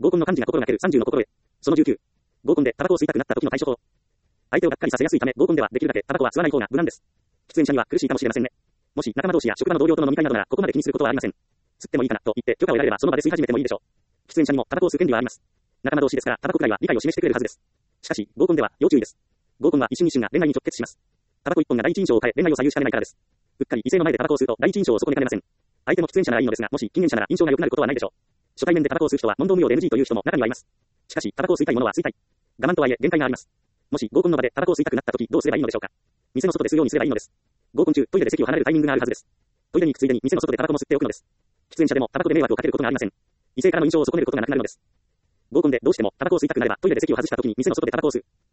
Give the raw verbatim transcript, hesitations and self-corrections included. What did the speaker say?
合コンの幹事が心がけるさんじゅうの心得。そのじゅうきゅう。合コンでタバコを吸いたくなった時の対処法。相手をがっかりさせやすいため、合コンではできるだけタバコは吸わない方が無難です。喫煙者には苦しいかもしれませんね。もし仲間同士や職場の同僚との飲み会などならここまで気にすることはありません。吸ってもいいかなと言って許可を得られればその場で吸い始めてもいいでしょう。喫煙者にもタバコを吸う権利はあります。仲間同士ですからタバコくらいは理解を示してくれるはずです。しかし、合コンでは要注意です。合コンは一瞬一瞬が恋愛に直結します。タバコ一本が第一印象を変え恋愛を左右しかねないからです。うっかり異性の前でタバコを吸うと第一印象を損ねかねません。相手も喫煙者ならいいのですが、もし禁煙者なら印象が良くなることはないでしょう。初対面でタバコを吸う人は問答無用で エヌジー という人も中にはいます。しかし、タバコを吸いたいものは吸いたい。我慢とはいえ限界があります。もし合コンの場でタバコを吸いたくなった時どうすればいいのでしょうか。店の外で吸うようにすればいいのです。合コン中、トイレで席を離れるタイミングがあるはずです。トイレに行くついでに店の外でタバコも吸っておくのです。喫煙者でもタバコで迷惑をかけることがありません。異性からの印象を損ねることがなくなるのです。合コンでどうしてもタバコを吸いたくなればトイレで席を外した時に店の外でタバコを吸う。